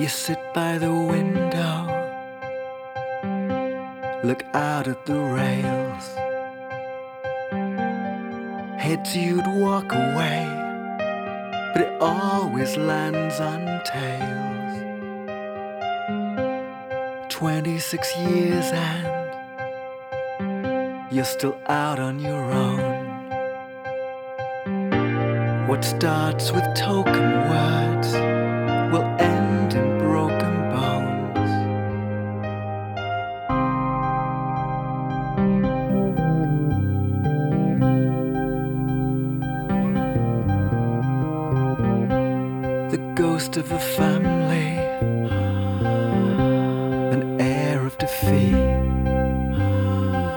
You sit by the window, look out at the rails. Heads you'd walk away, but it always lands on tails. 26 years and you're still out on your own. What starts with token words will end in broken bones. The ghost of a family